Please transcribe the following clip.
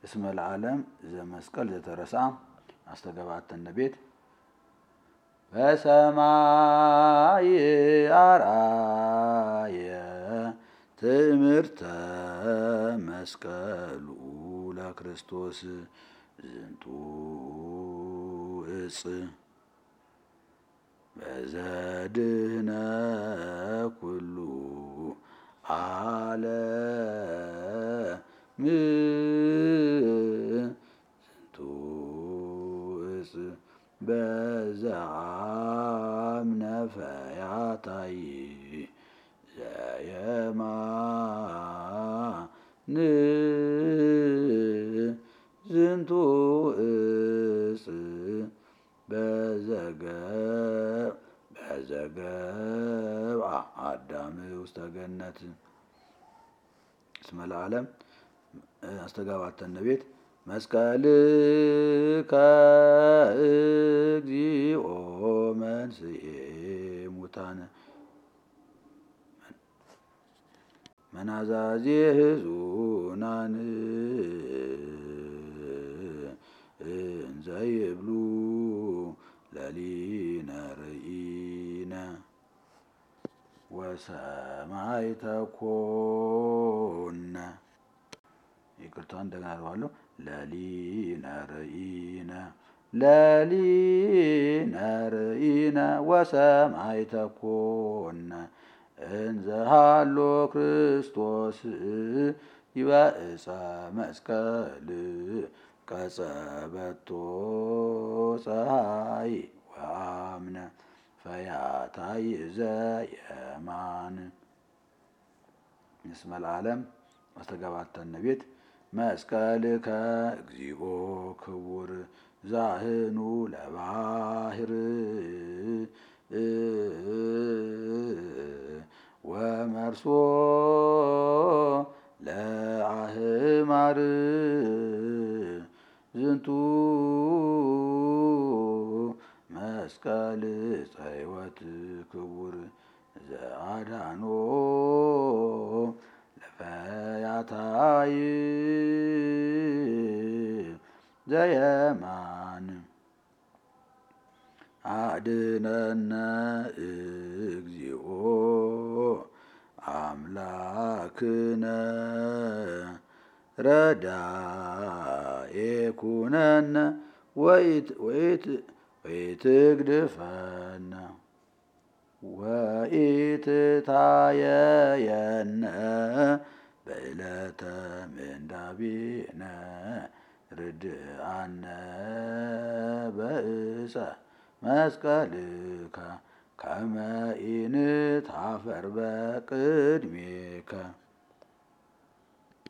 እስመ ለዓለም ዘመስቀል ዘተረሳ አስተጋባተነ ቤት በሰማይ አርአየ ትምህርተ መስቀሉ ለክርስቶስ ዝንቱ እጽ በዘድህነ ኩሉ ዓለም ዝንቱ እጽ በዘአምነ ፈያታይ ዘየማን ዝንቱ እጽ በዘገብአ አዳም ውስተ ገነት እስመ ለዓለም አስተጋባተነ ቤት መስቀልከ እግዚኦ መንሥኤ ሙታነ መናዛዜ ሕዙናን እንዘ ይብሉ ለሊነ ርኢነ ወሰማዕተ ኮነ። ይቅርታ እንደገና አለዋለሁ። ለሊነ ርኢነ ወሰማዕተ ኮነ እንዘ ሀሎ ክርስቶስ ይበእፀ መስቀል ቀጸበቶ ፀሐይ ወአምነ ፈያታይ ዘየማን እስመ ለዓለም አስተጋባተነ ቤት መስቀልከ እግዚኦ ክቡር ዛህኑ ለባህር ወመርሶ ለአህማር ዝንቱ መስቀል ሕይወት ክቡር ዘአዳኖ ለፈያታይ ዘየማን አድነነ እግዚኦ አምላክነ ረዳኤ ኩነነ ወኢትግድፈነ ወኢትታየየነ በዕለተ ምንዳቤነ ርድአነ በእፀ መስቀልከ ከመ ኢንታፈር በቅድሜከ